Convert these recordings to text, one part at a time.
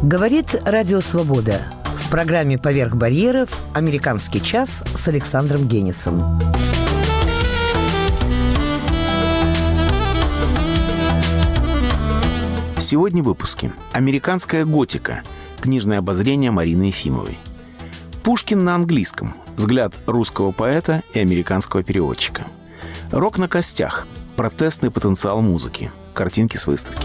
Говорит Радио Свобода. В программе «Поверх барьеров» «Американский час» с Александром Генисом. Сегодня в выпуске. Американская готика. Книжное обозрение Марины Ефимовой. Пушкин на английском. Взгляд русского поэта и американского переводчика. Рок на костях. Протестный потенциал музыки. Картинки с выставки.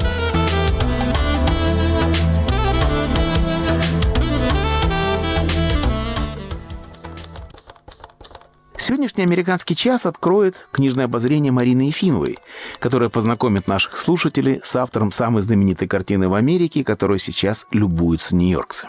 Сегодняшний «Американский час» откроет книжное обозрение Марины Ефимовой, которая познакомит наших слушателей с автором самой знаменитой картины в Америке, которой сейчас любуются нью-йоркцы.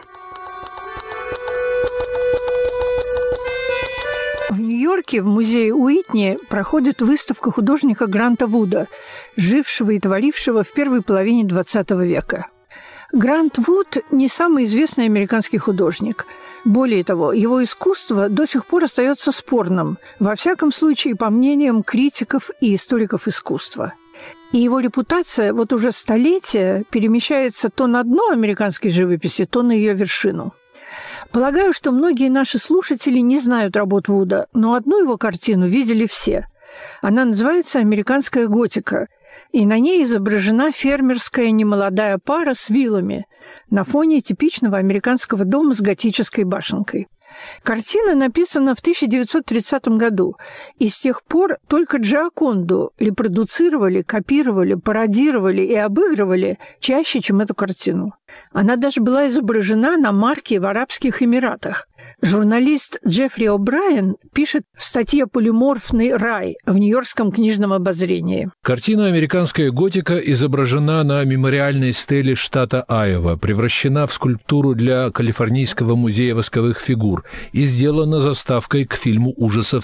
В Нью-Йорке в музее Уитни проходит выставка художника Гранта Вуда, жившего и творившего в первой половине XX века. Грант Вуд не самый известный американский художник. Более того, его искусство до сих пор остается спорным, во всяком случае, по мнениям критиков и историков искусства. И его репутация вот уже столетия перемещается то на дно американской живописи, то на ее вершину. Полагаю, что многие наши слушатели не знают работ Вуда, но одну его картину видели все. Она называется «Американская готика», и на ней изображена фермерская немолодая пара с виллами на фоне типичного американского дома с готической башенкой. Картина написана в 1930 году, и с тех пор только Джиаконду репродуцировали, копировали, пародировали и обыгрывали чаще, чем эту картину. Она даже была изображена на марке в Арабских Эмиратах. Журналист Джеффри О'Брайен пишет в статье «Полиморфный рай» в Нью-Йоркском книжном обозрении. Картина «Американская готика» изображена на мемориальной стеле штата Айова, превращена в скульптуру для Калифорнийского музея восковых фигур и сделана заставкой к фильму ужасов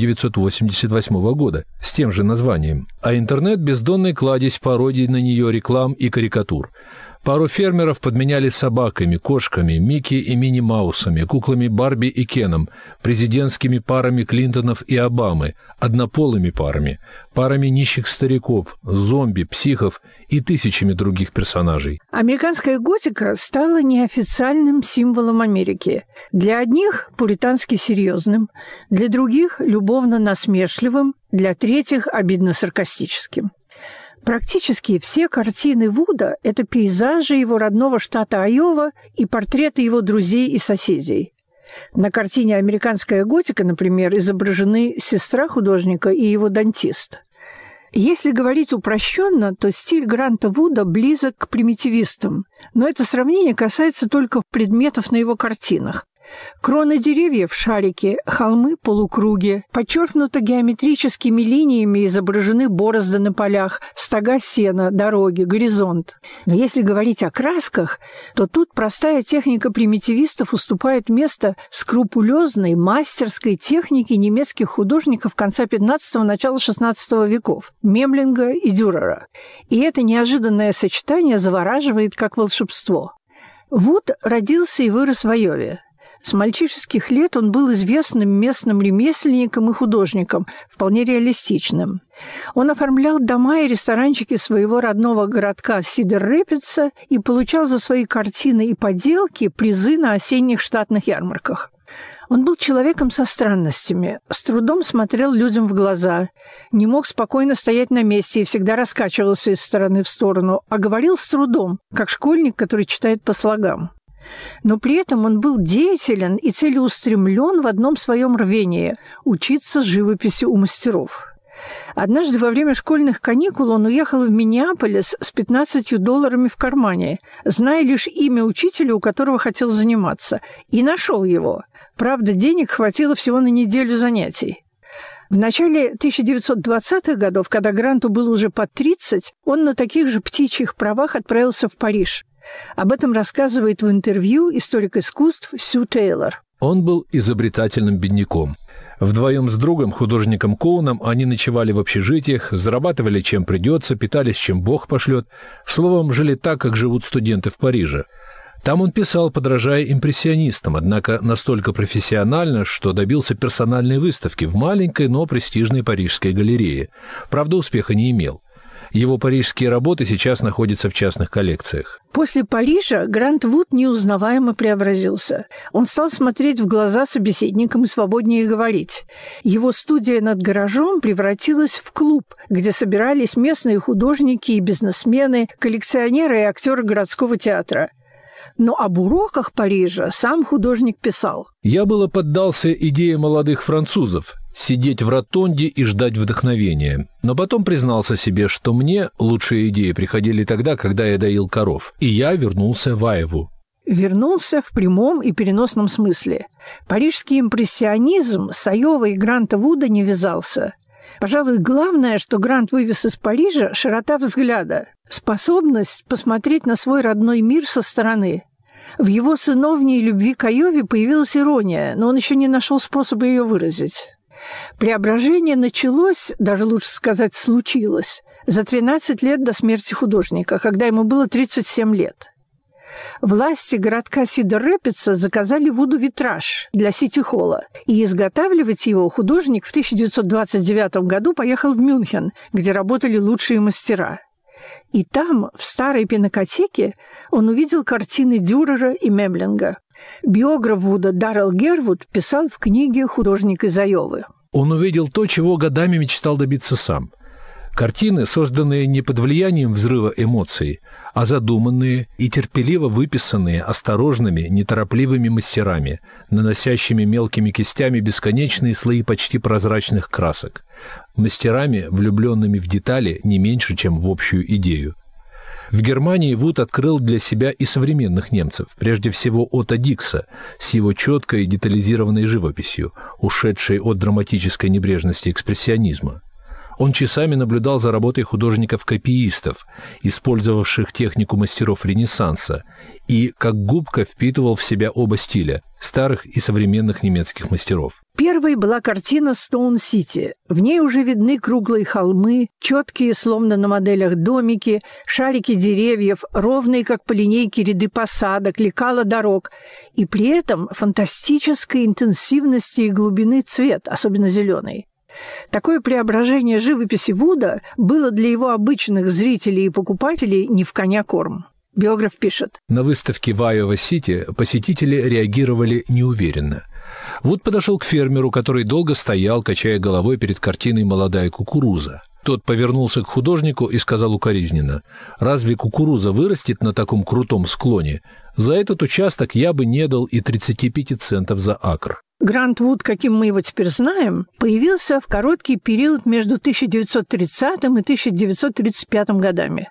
1988 года с тем же названием. А интернет – бездонный кладезь пародий на нее, реклам и карикатур. Пару фермеров подменяли собаками, кошками, Микки и Мини Маусами, куклами Барби и Кеном, президентскими парами Клинтонов и Обамы, однополыми парами, парами нищих стариков, зомби, психов и тысячами других персонажей. Американская готика стала неофициальным символом Америки. Для одних – пуритански серьезным, для других – любовно-насмешливым, для третьих – обидно-саркастическим. Практически все картины Вуда – это пейзажи его родного штата Айова и портреты его друзей и соседей. На картине «Американская готика», например, изображены сестра художника и его дантист. Если говорить упрощенно, то стиль Гранта Вуда близок к примитивистам, но это сравнение касается только предметов на его картинах. Кроны деревьев – шарики, холмы – полукруги, подчеркнуто геометрическими линиями изображены борозды на полях, стога сена, дороги, горизонт. Но если говорить о красках, то тут простая техника примитивистов уступает место скрупулезной, мастерской технике немецких художников конца XV – начала XVI веков – Мемлинга и Дюрера. И это неожиданное сочетание завораживает как волшебство. Вуд родился и вырос в Айове. С мальчишеских лет он был известным местным ремесленником и художником, вполне реалистичным. Он оформлял дома и ресторанчики своего родного городка Сидер-Рэпидса и получал за свои картины и поделки призы на осенних штатных ярмарках. Он был человеком со странностями, с трудом смотрел людям в глаза, не мог спокойно стоять на месте и всегда раскачивался из стороны в сторону, а говорил с трудом, как школьник, который читает по слогам. Но при этом он был деятелен и целеустремлен в одном своем рвении – учиться живописи у мастеров. Однажды во время школьных каникул он уехал в Миннеаполис с $15 в кармане, зная лишь имя учителя, у которого хотел заниматься, и нашел его. Правда, денег хватило всего на неделю занятий. В начале 1920-х годов, когда Гранту было уже под 30, он на таких же птичьих правах отправился в Париж. Об этом рассказывает в интервью историк искусств Сью Тейлор. Он был изобретательным бедняком. Вдвоем с другом, художником Коуном, они ночевали в общежитиях, зарабатывали чем придется, питались чем Бог пошлет. Словом, жили так, как живут студенты в Париже. Там он писал, подражая импрессионистам, однако настолько профессионально, что добился персональной выставки в маленькой, но престижной парижской галерее. Правда, успеха не имел. Его парижские работы сейчас находятся в частных коллекциях. После Парижа Грант Вуд неузнаваемо преобразился. Он стал смотреть в глаза собеседникам и свободнее говорить. Его студия над гаражом превратилась в клуб, где собирались местные художники и бизнесмены, коллекционеры и актеры городского театра. Но об уроках Парижа сам художник писал. «Я было поддался идее молодых французов сидеть в ротонде и ждать вдохновения. Но потом признался себе, что мне лучшие идеи приходили тогда, когда я доил коров. И я вернулся в Айву». Вернулся в прямом и переносном смысле. Парижский импрессионизм с Айовой Гранта Вуда не вязался. Пожалуй, главное, что Грант вывез из Парижа – широта взгляда, способность посмотреть на свой родной мир со стороны. В его сыновней любви к Айове появилась ирония, но он еще не нашел способа ее выразить. Преображение началось, даже лучше сказать, случилось, за 13 лет до смерти художника, когда ему было 37 лет. Власти городка Сидер-Рэпидса заказали Вуду витраж для Сити-холла, и изготавливать его художник в 1929 году поехал в Мюнхен, где работали лучшие мастера. И там, в старой пинакотеке, он увидел картины Дюрера и Мемлинга. Биограф Вуда Даррелл Гервуд писал в книге «Художник из Айовы». Он увидел то, чего годами мечтал добиться сам. Картины, созданные не под влиянием взрыва эмоций, а задуманные и терпеливо выписанные осторожными, неторопливыми мастерами, наносящими мелкими кистями бесконечные слои почти прозрачных красок, мастерами, влюбленными в детали не меньше, чем в общую идею. В Германии Вуд открыл для себя и современных немцев, прежде всего Отто Дикса, с его четкой детализированной живописью, ушедшей от драматической небрежности экспрессионизма. Он часами наблюдал за работой художников-копиистов, использовавших технику мастеров Ренессанса, и как губка впитывал в себя оба стиля – старых и современных немецких мастеров. Первой была картина «Стоун-Сити». В ней уже видны круглые холмы, четкие, словно на моделях, домики, шарики деревьев, ровные, как по линейке, ряды посадок, лекала дорог, и при этом фантастической интенсивности и глубины цвет, особенно зеленый. Такое преображение живописи Вуда было для его обычных зрителей и покупателей не в коня корм. Биограф пишет. На выставке в Айова-Сити посетители реагировали неуверенно. Вуд подошел к фермеру, который долго стоял, качая головой перед картиной «Молодая кукуруза». Тот повернулся к художнику и сказал укоризненно: «Разве кукуруза вырастет на таком крутом склоне? За этот участок я бы не дал и 35 центов за акр». Грант Вуд, каким мы его теперь знаем, появился в короткий период между 1930 и 1935 годами.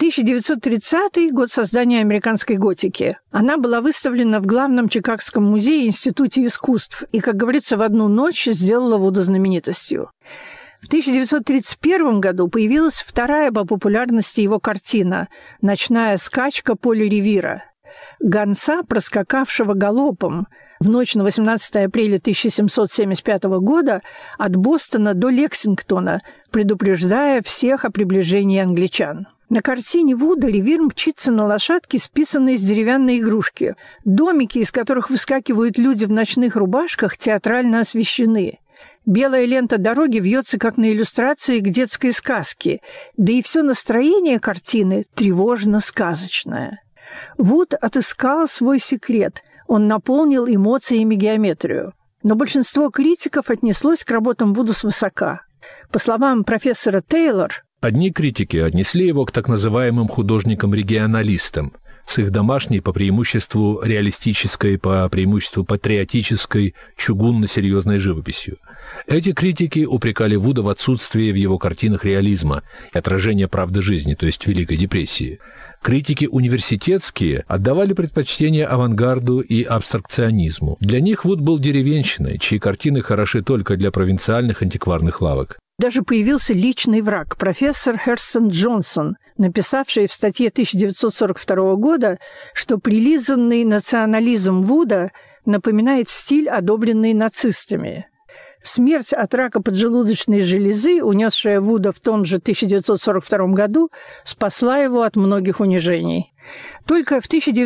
1930 – год создания американской готики. Она была выставлена в главном Чикагском музее Институте искусств и, как говорится, в одну ночь сделала Вуда знаменитостью. В 1931 году появилась вторая по популярности его картина «Ночная скачка Поля Ривира». Гонца, проскакавшего галопом в ночь на 18 апреля 1775 года от Бостона до Лексингтона, предупреждая всех о приближении англичан. На картине Вуда Ривир мчится на лошадке, списанной из деревянной игрушки. Домики, из которых выскакивают люди в ночных рубашках, театрально освещены. Белая лента дороги вьется, как на иллюстрации к детской сказке, да и все настроение картины тревожно-сказочное. Вуд отыскал свой секрет. Он наполнил эмоциями геометрию. Но большинство критиков отнеслось к работам Вуда свысока. По словам профессора Тейлор, одни критики отнесли его к так называемым художникам-регионалистам, с их домашней, по преимуществу реалистической, по преимуществу патриотической, чугунно-серьезной живописью. Эти критики упрекали Вуда в отсутствии в его картинах реализма и отражения правды жизни, то есть Великой депрессии. Критики университетские отдавали предпочтение авангарду и абстракционизму. Для них Вуд был деревенщиной, чьи картины хороши только для провинциальных антикварных лавок. Даже появился личный враг, профессор Херстон Джонсон, написавший в статье 1942 года, что прилизанный национализм Вуда напоминает стиль, одобренный нацистами. Смерть от рака поджелудочной железы, унесшая Вуда в том же 1942 году, спасла его от многих унижений. Только в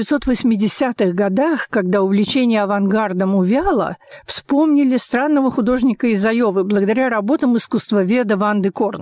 1980-х годах, когда увлечение авангардом увяло, вспомнили странного художника из Айовы благодаря работам искусствоведа Ванды Корн.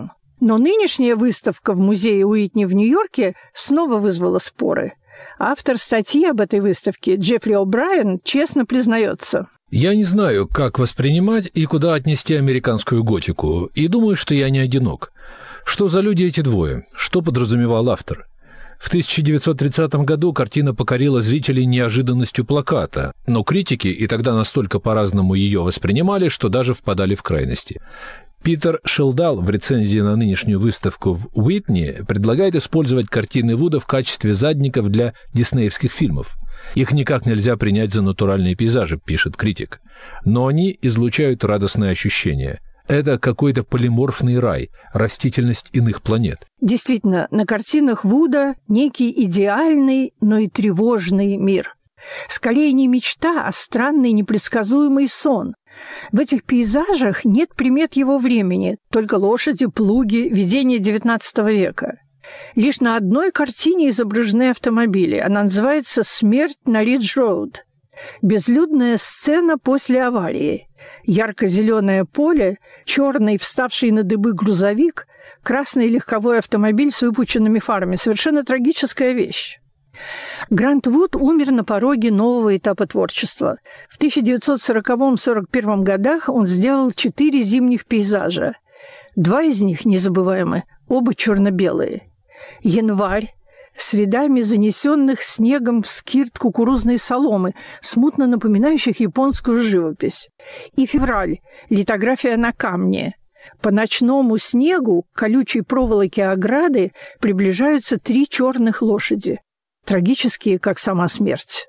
Но нынешняя выставка в музее Уитни в Нью-Йорке снова вызвала споры. Автор статьи об этой выставке Джеффри О'Брайен честно признается. Я не знаю, как воспринимать и куда отнести американскую готику, и думаю, что я не одинок. Что за люди эти двое? Что подразумевал автор? В 1930 году картина покорила зрителей неожиданностью плаката, но критики и тогда настолько по-разному ее воспринимали, что даже впадали в крайности. Питер Шелдал в рецензии на нынешнюю выставку в Уитни предлагает использовать картины Вуда в качестве задников для диснеевских фильмов. Их никак нельзя принять за натуральные пейзажи, пишет критик. Но они излучают радостное ощущение. Это какой-то полиморфный рай, растительность иных планет. Действительно, на картинах Вуда некий идеальный, но и тревожный мир. Скорее не мечта, а странный непредсказуемый сон. В этих пейзажах нет примет его времени, только лошади, плуги, видения XIX века. Лишь на одной картине изображены автомобили. Она называется «Смерть на Ридж-Роуд». Безлюдная сцена после аварии. Ярко-зеленое поле, черный, вставший на дыбы грузовик, красный легковой автомобиль с выпученными фарами. Совершенно трагическая вещь. Грант Вуд умер на пороге нового этапа творчества. В 1940-41 годах он сделал 4 зимних пейзажа. 2 из них незабываемы, оба черно-белые. Январь с рядами занесенных снегом скирт кукурузной соломы, смутно напоминающих японскую живопись. И февраль – литография на камне. По ночному снегу к колючей проволоке ограды приближаются 3 черных лошади. Трагические, как сама смерть.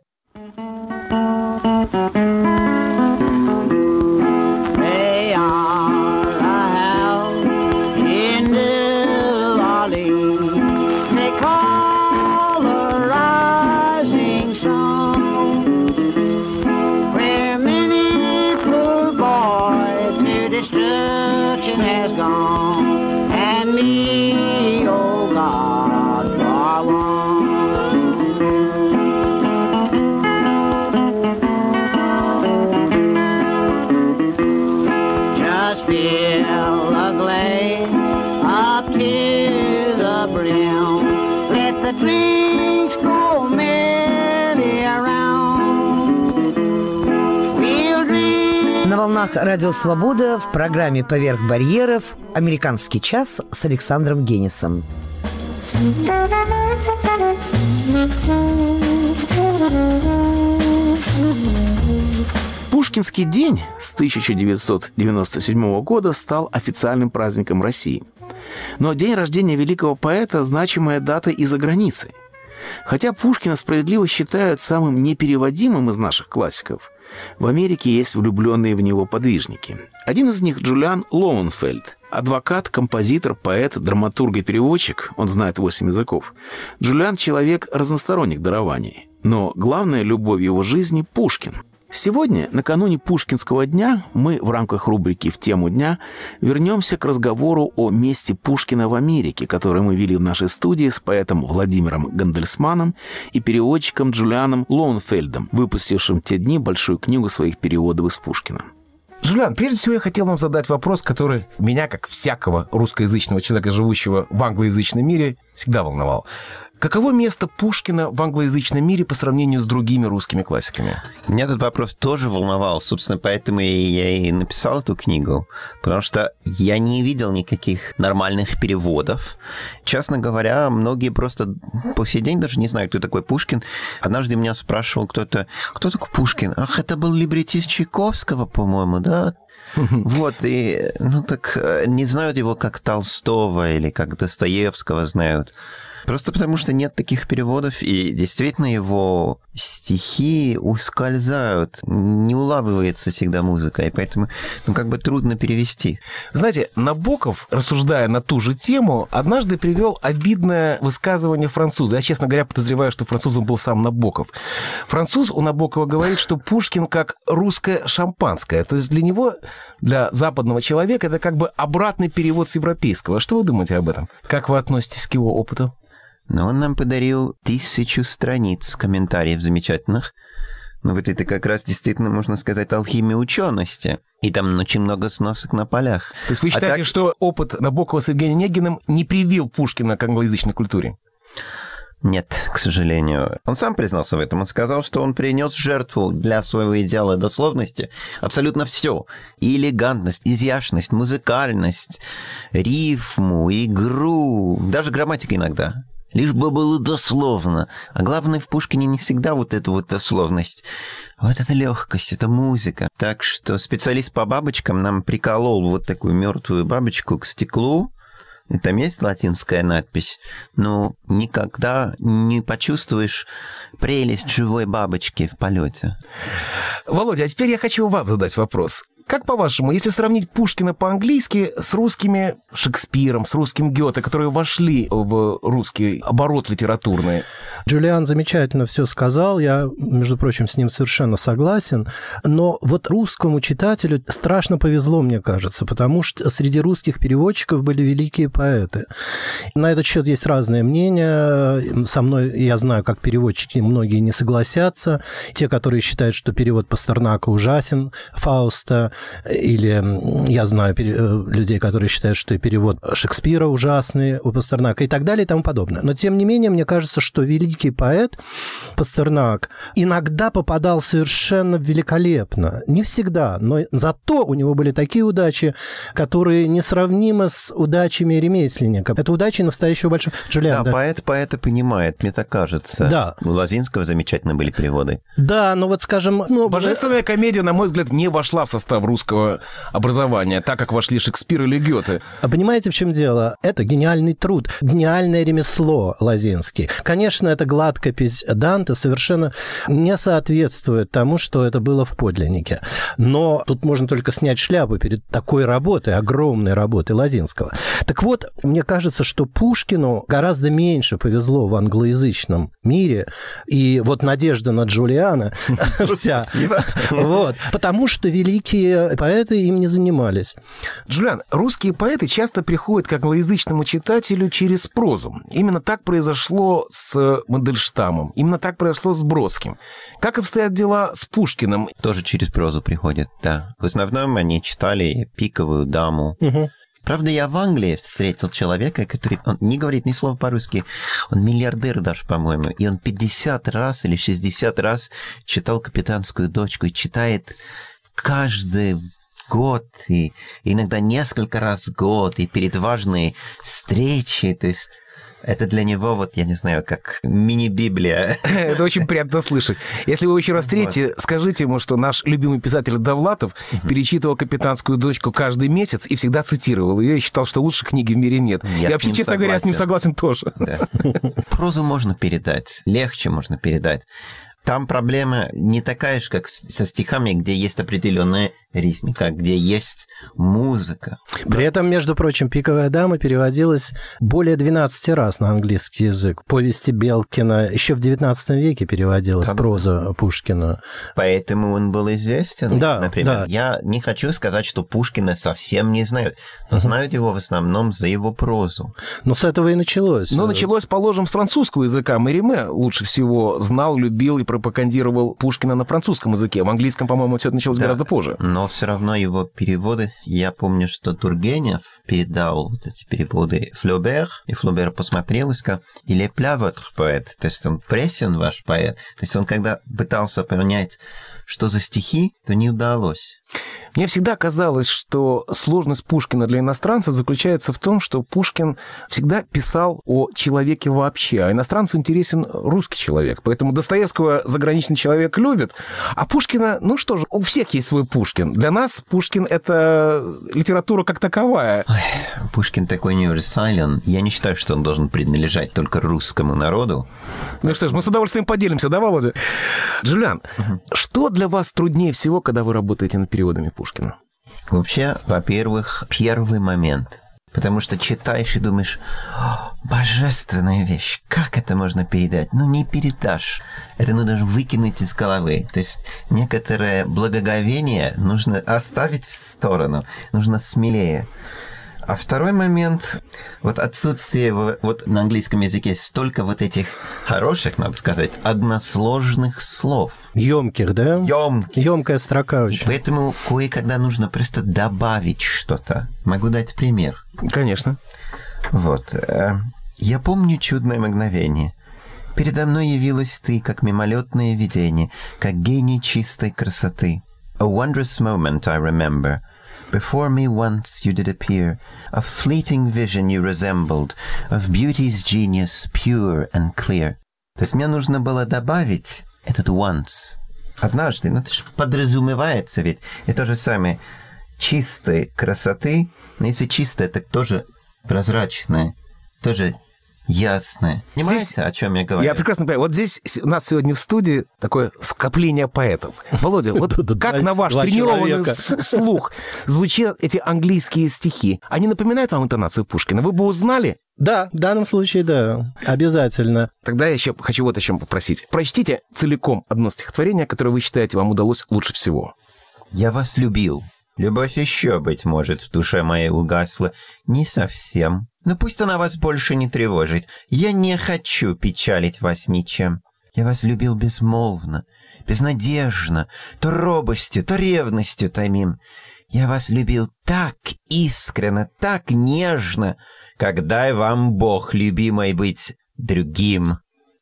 На волнах Радио Свобода в программе «Поверх барьеров» «Американский час» с Александром Генисом. Пушкинский день с 1997 года стал официальным праздником России. Но день рождения великого поэта – значимая дата и за границей. Хотя Пушкина справедливо считают самым непереводимым из наших классиков, в Америке есть влюбленные в него подвижники. Один из них – Джулиан Лоуенфельд, адвокат, композитор, поэт, драматург и переводчик, он знает 8 языков. Джулиан – человек разносторонних дарований, но главная любовь его жизни – Пушкин. Сегодня, накануне Пушкинского дня, мы в рамках рубрики «В тему дня» вернемся к разговору о месте Пушкина в Америке, который мы вели в нашей студии с поэтом Владимиром Гандельсманом и переводчиком Джулианом Лоуенфельдом, выпустившим в те дни большую книгу своих переводов из Пушкина. Джулиан, прежде всего я хотел вам задать вопрос, который меня, как всякого русскоязычного человека, живущего в англоязычном мире, всегда волновал. Каково место Пушкина в англоязычном мире по сравнению с другими русскими классиками? Меня этот вопрос тоже волновал. Собственно, поэтому я и написал эту книгу. Потому что я не видел никаких нормальных переводов. Честно говоря, многие просто по сей день даже не знают, кто такой Пушкин. Однажды меня спрашивал кто-то, кто такой Пушкин? Ах, это был либретист Чайковского, по-моему, да? Вот, и, так не знают его как Толстого или как Достоевского знают. Просто потому, что нет таких переводов, и действительно его стихи ускользают, не улавливается всегда музыка, и поэтому, трудно перевести. Знаете, Набоков, рассуждая на ту же тему, однажды привел обидное высказывание француза. Я, честно говоря, подозреваю, что французом был сам Набоков. Француз у Набокова говорит, что Пушкин как русское шампанское. То есть для него, для западного человека, это как бы обратный перевод с европейского. Что вы думаете об этом? Как вы относитесь к его опыту? Но он нам подарил 1000 страниц комментариев замечательных. Ну вот это как раз действительно, можно сказать, алхимия учености. И там очень много сносок на полях. То есть вы считаете, что опыт Набокова с Евгением Онегиным не привил Пушкина к англоязычной культуре? Нет, к сожалению. Он сам признался в этом. Он сказал, что он принес жертву для своего идеала дословности абсолютно все. И элегантность, изящность, музыкальность, рифму, игру, даже грамматика иногда. Лишь бы было дословно. А главное, в Пушкине не всегда вот эта вот дословность. Вот эта легкость, это музыка. Так что специалист по бабочкам нам приколол вот такую мертвую бабочку к стеклу. И там есть латинская надпись, но никогда не почувствуешь прелесть живой бабочки в полете. Володя, а теперь я хочу вам задать вопрос. Как, по-вашему, если сравнить Пушкина по-английски с русскими Шекспиром, с русским Гёте, которые вошли в русский оборот литературный? Джулиан замечательно все сказал, я, между прочим, с ним совершенно согласен, но вот русскому читателю страшно повезло, мне кажется, потому что среди русских переводчиков были великие поэты. На этот счет есть разные мнения. Со мной, я знаю, как переводчики, многие не согласятся. Те, которые считают, что перевод Пастернака ужасен, Фауста, или я знаю людей, которые считают, что и перевод Шекспира ужасный у Пастернака и так далее и тому подобное. Но, тем не менее, мне кажется, что великий поэт Пастернак иногда попадал совершенно великолепно. Не всегда, но зато у него были такие удачи, которые несравнимы с удачами ремесленника. Это удачи настоящего большого... Джулиан, да, поэт поэта понимает, мне так кажется. Да. У Лозинского замечательно были переводы. Да, но вот, скажем... Божественная комедия, на мой взгляд, не вошла в состав русского образования, так как вошли Шекспир или Гёте. А понимаете, в чем дело? Это гениальный труд, гениальное ремесло Лозинский. Конечно, эта гладкопись Данте совершенно не соответствует тому, что это было в подлиннике. Но тут можно только снять шляпу перед такой работой, огромной работой Лозинского. Так вот, мне кажется, что Пушкину гораздо меньше повезло в англоязычном мире, и вот надежда на Джулиана вся. Спасибо. Вот. Потому что великие поэты им не занимались. Джулиан, русские поэты часто приходят к англоязычному читателю через прозу. Именно так произошло с Мандельштамом, именно так произошло с Бродским. Как обстоят дела с Пушкиным? Тоже через прозу приходят, да. В основном они читали «Пиковую даму». Угу. Правда, я в Англии встретил человека, который он не говорит ни слова по-русски. Он миллиардер даже, по-моему. И он 50 раз или 60 раз читал «Капитанскую дочку» и читает каждый год, и иногда несколько раз в год, и перед важной встречей. То есть это для него, вот, я не знаю, как мини-библия. Это очень приятно слышать. Если вы его еще раз встретите, скажите ему, что наш любимый писатель Довлатов перечитывал «Капитанскую дочку» каждый месяц и всегда цитировал ее и считал, что лучше книги в мире нет. Я вообще, честно говоря, с ним согласен тоже. Да. Прозу можно передать, легче можно передать. Там проблема не такая же, как со стихами, где есть определенная ритмика, где есть музыка. При этом, между прочим, «Пиковая дама» переводилась более 12 раз на английский язык. Повести Белкина еще в XIX веке переводилась, проза Пушкина. Поэтому он был известен, да, например. Да. Я не хочу сказать, что Пушкина совсем не знают, но знают его в основном за его прозу. Ну, с этого и началось. Ну, началось, положим, с французского языка. Мериме лучше всего знал, любил и пропагандировал Пушкина на французском языке. В английском, по-моему, все это началось гораздо позже. Но все равно его переводы... Я помню, что Тургенев передал вот эти переводы Флобер, и Флобер посмотрел и сказал: «Il est plat votre поэт», то есть он пресен, ваш поэт. То есть он, когда пытался понять, что за стихи, то не удалось. Мне всегда казалось, что сложность Пушкина для иностранца заключается в том, что Пушкин всегда писал о человеке вообще, а иностранцу интересен русский человек. Поэтому Достоевского заграничный человек любит, а Пушкина, ну что же, у всех есть свой Пушкин. Для нас Пушкин — это литература как таковая. Ой, Пушкин такой универсален. Я не считаю, что он должен принадлежать только русскому народу. Ну что ж, мы с удовольствием поделимся, да, Володя? Джулиан, что для вас труднее всего, когда вы работаете над переводами Пушкина? Вообще, во-первых, первый момент. Потому что читаешь и думаешь: божественная вещь, как это можно передать? Ну, не передашь. Это нужно выкинуть из головы. То есть некоторое благоговение нужно оставить в сторону. Нужно смелее. А второй момент, вот отсутствие вот на английском языке столько вот этих хороших, надо сказать, односложных слов. Ёмких, да? Ёмких. Ёмкая строка очень. Поэтому кое-когда нужно просто добавить что-то. Могу дать пример? Конечно. Вот. Я помню чудное мгновение. Передо мной явилась ты, как мимолетное видение, как гений чистой красоты. A wondrous moment I remember. Before me once you did appear, a fleeting vision you resembled, of beauty's genius pure and clear. То есть мне нужно было добавить этот once. Однажды, ну это же подразумевается ведь. И то же самое. Чистой красоты, но если чистое, так тоже прозрачное, тоже ясное. Понимаете, здесь, о чем я говорю? Я прекрасно понимаю. Вот здесь у нас сегодня в студии такое скопление поэтов. Володя, вот как на ваш тренированный слух звучат эти английские стихи? Они напоминают вам интонацию Пушкина? Вы бы узнали? Да, в данном случае, да, обязательно. Тогда я еще хочу вот о чем попросить. Прочтите целиком одно стихотворение, которое вы считаете вам удалось лучше всего. «Я вас любил. Любовь еще, быть может, в душе моей угасла. Не совсем. Но пусть она вас больше не тревожит. Я не хочу печалить вас ничем. Я вас любил безмолвно, безнадежно, то робостью, то ревностью томим. Я вас любил так искренно, так нежно, как дай вам Бог, любимой, быть другим.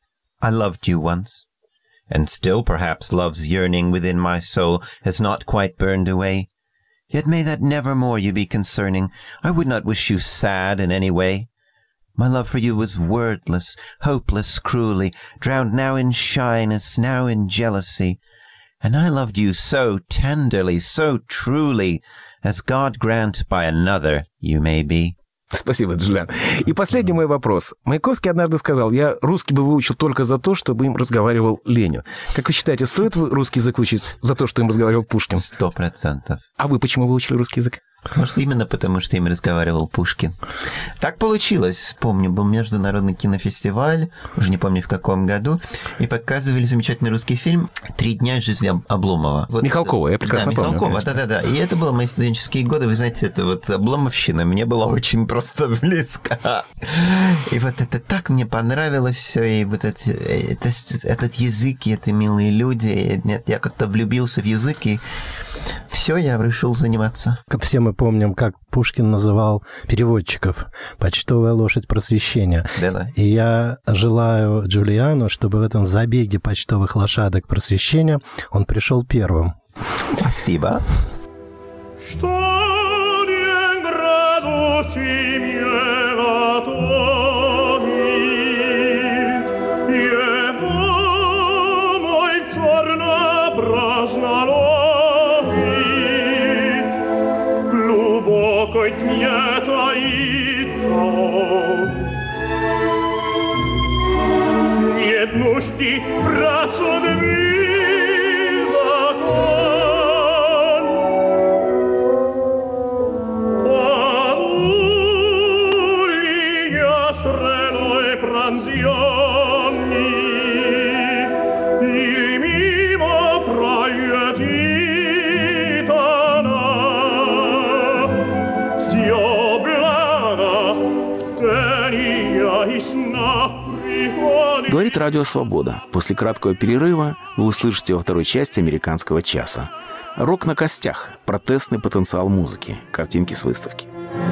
I loved you once, and still perhaps love's yearning within my soul has not quite burned away. Yet may that nevermore you be concerning. I would not wish you sad in any way. My love for you was wordless, hopeless, cruelly, drowned now in shyness, now in jealousy. And I loved you so tenderly, so truly, as God grant by another you may be. Спасибо, Джулиан. И последний мой вопрос. Маяковский однажды сказал, я русский бы выучил только за то, чтобы им разговаривал Ленин. Как вы считаете, стоит русский язык учить за то, что им разговаривал Пушкин? 100%. А вы почему выучили русский язык? Может, именно потому, что им разговаривал Пушкин. Так получилось. Помню, был международный кинофестиваль, уже не помню в каком году, и показывали замечательный русский фильм «3 дня из жизни Обломова». Вот Михалкова, я прекрасно помню. Михалкова, да-да-да. И это было мои студенческие годы. Вы знаете, это вот обломовщина мне была очень просто близка. И вот это так мне понравилось все, и вот этот язык, и это милые люди. Нет, я как-то влюбился в язык, и все, я решил заниматься. Все мы помним, как Пушкин называл переводчиков «почтовая лошадь просвещения». Да-да. И я желаю Джулиану, чтобы в этом забеге почтовых лошадок просвещения он пришел первым. Спасибо. Нужди працу дни закон, Павлия стрелой пронзённый, и мимо пролетит она, всё благо в тени и сна. Говорит Радио Свобода. После краткого перерыва вы услышите во второй части «Американского часа». Рок на костях. Протестный потенциал музыки. Картинки с выставки.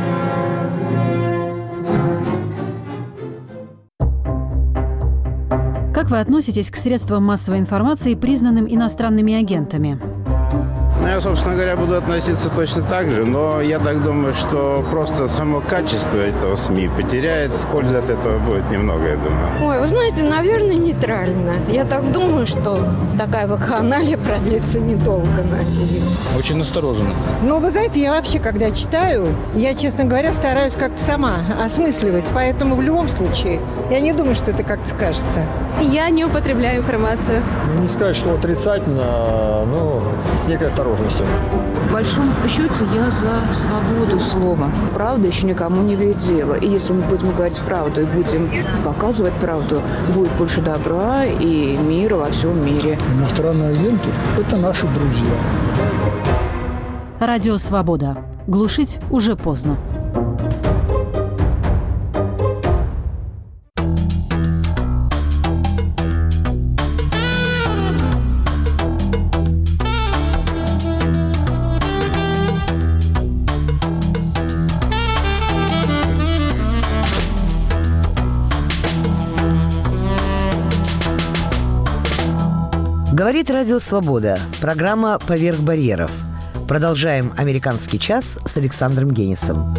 Как вы относитесь к средствам массовой информации, признанным иностранными агентами? Я, собственно говоря, буду относиться точно так же, но я так думаю, что просто само качество этого СМИ потеряет. Пользы от этого будет немного, я думаю. Ой, вы знаете, наверное, нейтрально. Я так думаю, что такая вакханалия продлится недолго, надеюсь. Очень настороженно. Ну, вы знаете, я вообще, когда читаю, я, честно говоря, стараюсь как-то сама осмысливать. Поэтому в любом случае, я не думаю, что это как-то скажется. Я не употребляю информацию. Не сказать, что отрицательно, но с некой осторожностью. В большом счете я за свободу слова. Правда еще никому не вредит дело. И если мы будем говорить правду и будем показывать правду, будет больше добра и мира во всем мире. Иностранные агенты – это наши друзья. Радио «Свобода». Глушить уже поздно. Говорит Радио Свобода. Программа «Поверх барьеров». Продолжаем «Американский час» с Александром Генисом.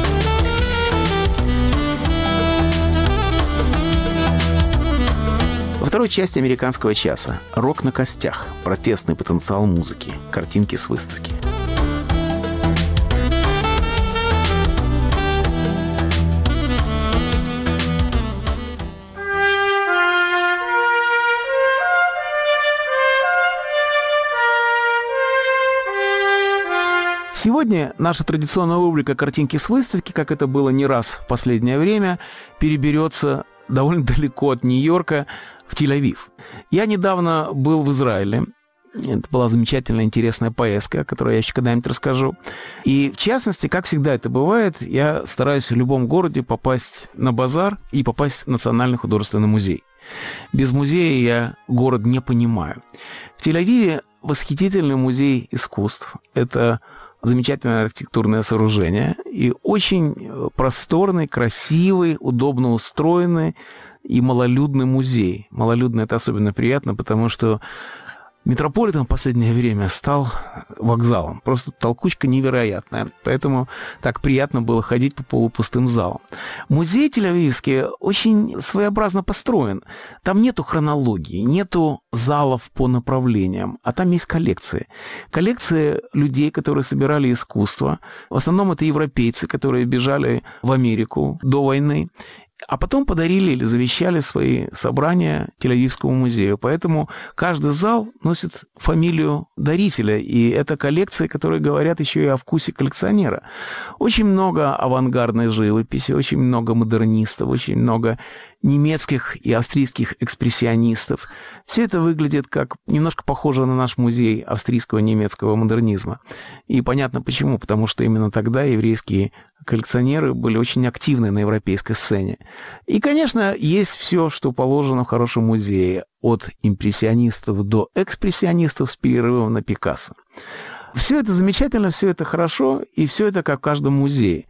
Во второй части «Американского часа» рок на костях, протестный потенциал музыки, картинки с выставки. Сегодня наша традиционная рубрика «Картинки с выставки», как это было не раз в последнее время, переберется довольно далеко от Нью-Йорка в Тель-Авив. Я недавно был в Израиле. Это была замечательная, интересная поездка, о которой я еще когда-нибудь расскажу. И, в частности, как всегда это бывает, я стараюсь в любом городе попасть на базар и попасть в Национальный художественный музей. Без музея я город не понимаю. В Тель-Авиве восхитительный музей искусств. Это замечательное архитектурное сооружение и очень просторный, красивый, удобно устроенный и малолюдный музей. Малолюдный — это особенно приятно, потому что Метрополитен в последнее время стал вокзалом. Просто толкучка невероятная. Поэтому так приятно было ходить по полупустым залам. Музей тель-авивский очень своеобразно построен. Там нету хронологии, нету залов по направлениям, а там есть коллекции. Коллекции людей, которые собирали искусство. В основном это европейцы, которые бежали в Америку до войны, а потом подарили или завещали свои собрания Тель-Авивскому музею. Поэтому каждый зал носит фамилию дарителя, и это коллекции, которые говорят еще и о вкусе коллекционера. Очень много авангардной живописи, очень много модернистов, очень много немецких и австрийских экспрессионистов. Все это выглядит как немножко похоже на наш музей австрийского и немецкого модернизма. И понятно почему, потому что именно тогда еврейские коллекционеры были очень активны на европейской сцене. И, конечно, есть все, что положено в хорошем музее, от импрессионистов до экспрессионистов с перерывом на Пикассо. Все это замечательно, все это хорошо, и все это как в каждом музее.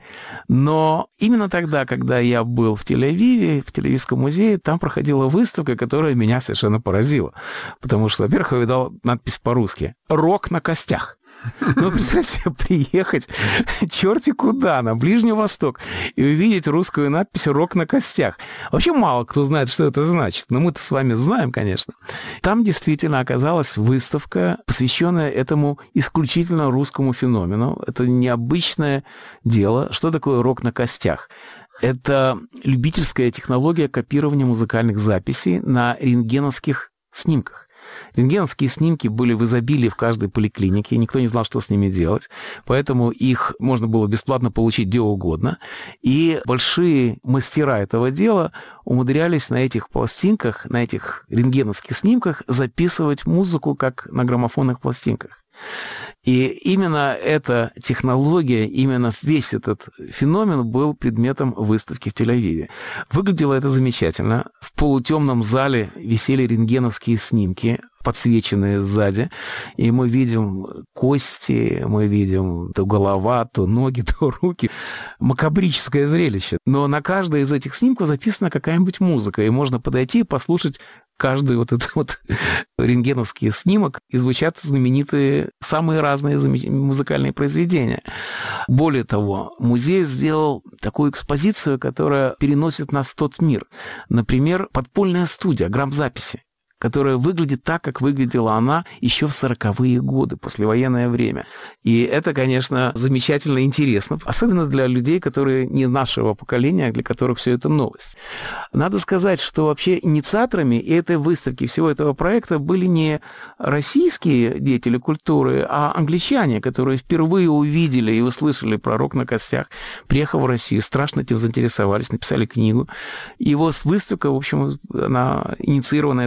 Но именно тогда, когда я был в Тель-Авиве, в Тель-Авивском музее, там проходила выставка, которая меня совершенно поразила. Потому что, во-первых, я видал надпись по-русски «Рок на костях». Ну, представьте себе, приехать черти куда, на Ближний Восток, и увидеть русскую надпись «Рок на костях». Вообще мало кто знает, что это значит, но мы-то с вами знаем, конечно. Там действительно оказалась выставка, посвященная этому исключительно русскому феномену. Это необычное дело. Что такое рок на костях? Это любительская технология копирования музыкальных записей на рентгеновских снимках. Рентгеновские снимки были в изобилии в каждой поликлинике, никто не знал, что с ними делать, поэтому их можно было бесплатно получить где угодно. И большие мастера этого дела умудрялись на этих пластинках, на этих рентгеновских снимках записывать музыку, как на граммофонных пластинках. И именно эта технология, именно весь этот феномен был предметом выставки в Тель-Авиве. Выглядело это замечательно. В полутемном зале висели рентгеновские снимки, подсвеченные сзади, и мы видим кости, мы видим то голова, то ноги, то руки. Макабрическое зрелище. Но на каждой из этих снимков записана какая-нибудь музыка, и можно подойти и послушать каждый вот этот вот рентгеновский снимок, и звучат знаменитые, самые разные музыкальные произведения. Более того, музей сделал такую экспозицию, которая переносит нас в тот мир. Например, подпольная студия грамзаписи, которая выглядит так, как выглядела она еще в 40-е годы, послевоенное время. И это, конечно, замечательно интересно, особенно для людей, которые не нашего поколения, а для которых все это новость. Надо сказать, что вообще инициаторами этой выставки, всего этого проекта были не российские деятели культуры, а англичане, которые впервые увидели и услышали про рок на костях, приехав в Россию, страшно этим заинтересовались, написали книгу. И вот выставка, в общем, она инициирована этой книгой.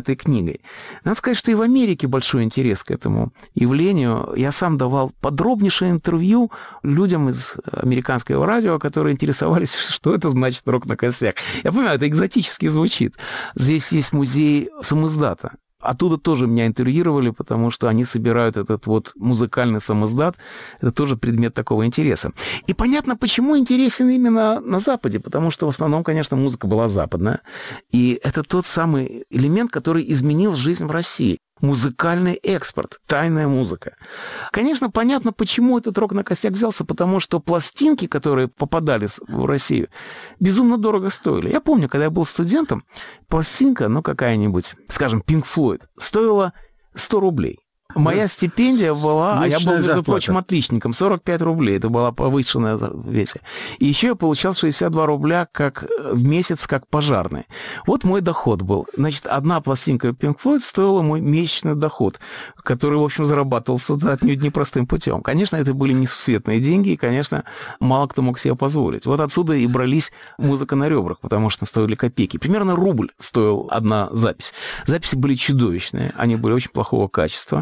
книгой. Надо сказать, что и в Америке большой интерес к этому явлению. Я сам давал подробнейшее интервью людям из американского радио, которые интересовались, что это значит рок на костях. Я понимаю, это экзотически звучит. Здесь есть музей самиздата. Оттуда тоже меня интервьюировали, потому что они собирают этот вот музыкальный самиздат. Это тоже предмет такого интереса. И понятно, почему интересен именно на Западе, потому что в основном, конечно, музыка была западная. И это тот самый элемент, который изменил жизнь в России. Музыкальный экспорт, тайная музыка. Конечно, понятно, почему этот рок на костях взялся, потому что пластинки, которые попадали в Россию, безумно дорого стоили. Я помню, когда я был студентом, пластинка, ну какая-нибудь, скажем, Pink Floyd, стоила 100 рублей. Моя стипендия была, а я был, между прочим, отличником, 45 рублей. Это была повышенная весе. И еще я получал 62 рубля в месяц как пожарный. Вот мой доход был. Значит, одна пластинка Pink Floyd стоила мой месячный доход, который, в общем, зарабатывался отнюдь непростым путем. Конечно, это были несусветные деньги, и, конечно, мало кто мог себе позволить. Вот отсюда и брались музыка на ребрах, потому что стоили копейки. Примерно рубль стоил одна запись. Записи были чудовищные, они были очень плохого качества.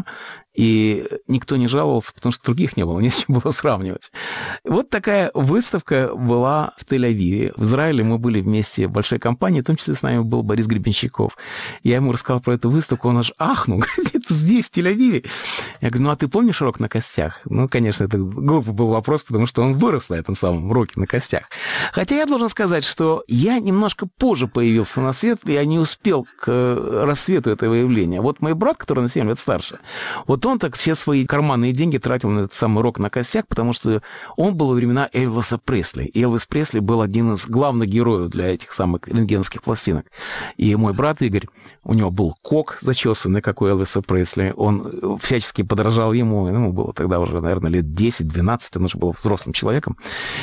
И никто не жаловался, потому что других не было, не с чем было сравнивать. Вот такая выставка была в Тель-Авиве. В Израиле мы были вместе в большой компании, в том числе с нами был Борис Гребенщиков. Я ему рассказал про эту выставку, он аж ахнул, говорит, это здесь, в Тель-Авиве. Я говорю, ну а ты помнишь рок на костях? Ну, конечно, это глупый был вопрос, потому что он вырос на этом самом роке на костях. Хотя я должен сказать, что я немножко позже появился на свет, я не успел к рассвету этого явления. Вот мой брат, который на 7 лет старше, вот он так все свои карманные деньги тратил на этот самый рок на костях, потому что он был во времена Элвиса Пресли. И Элвис Пресли был один из главных героев для этих самых рентгеновских пластинок. И мой брат Игорь, у него был кок зачесанный, как у Элвиса Пресли. Он всячески подражал ему. Ему было тогда уже, наверное, лет 10-12, он уже был взрослым человеком.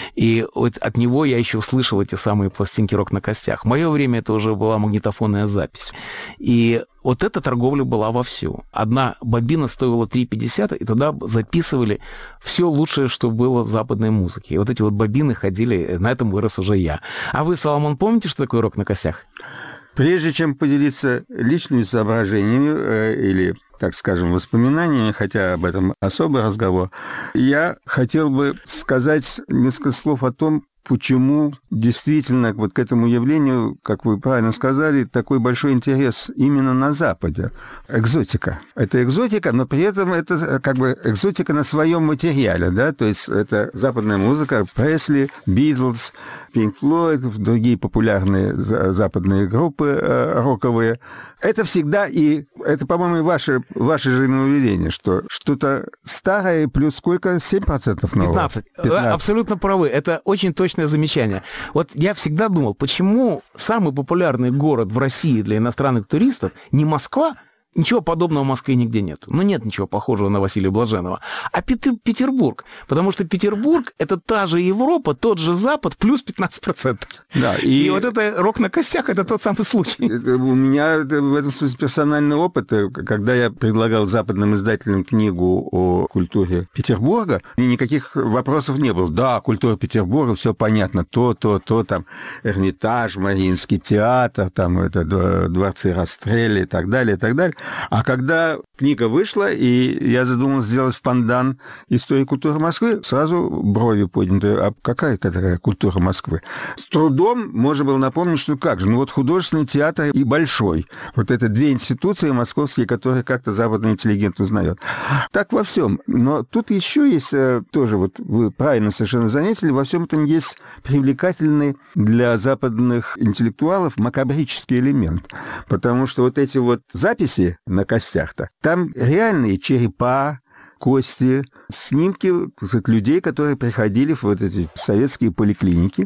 И вот от него я еще услышал эти самые пластинки рок на костях. В мое время это уже была магнитофонная запись. И вот эта торговля была вовсю. Одна бобина стоила 3,50, и туда записывали все лучшее, что было в западной музыке. И вот эти вот бобины ходили, на этом вырос уже я. А вы, Соломон, помните, что такое рок на костях? Прежде чем поделиться личными соображениями или, так скажем, воспоминаниями, хотя об этом особый разговор, я хотел бы сказать несколько слов о том, почему действительно вот к этому явлению, как вы правильно сказали, такой большой интерес именно на Западе. Экзотика. Это экзотика, но при этом это как бы экзотика на своем материале, да, то есть это западная музыка, Пресли, Битлз, Pink Floyd, другие популярные западные группы роковые. Это всегда, и это, по-моему, и ваше же нововведение, что что-то старое плюс сколько? 7% нового? 15. Абсолютно правы. Это очень точное замечание. Вот я всегда думал, почему самый популярный город в России для иностранных туристов не Москва, ничего подобного в Москве нигде нет. Ну, нет ничего похожего на Василия Блаженного. А Петербург. Потому что Петербург — это та же Европа, тот же Запад, плюс 15%. Да, и вот это рок на костях — это тот самый случай. У меня в этом смысле персональный опыт. Когда я предлагал западным издателям книгу о культуре Петербурга, никаких вопросов не было. Да, культура Петербурга, все понятно. То, там Эрмитаж, Мариинский театр, там это дворцы Растрелли и так далее, и так далее. А когда книга вышла, и я задумался сделать в пандан истории культуры Москвы, сразу брови подняты. А какая такая культура Москвы? С трудом можно было напомнить, что как же. Ну вот художественный театр и большой. Вот это две институции московские, которые как-то западный интеллигент узнает. Так во всем. Но тут еще есть тоже, вот вы правильно совершенно заметили, во всем этом есть привлекательный для западных интеллектуалов макабрический элемент. Потому что вот эти вот записи на костях-то, там реальные черепа, кости, снимки людей, которые приходили в вот эти советские поликлиники.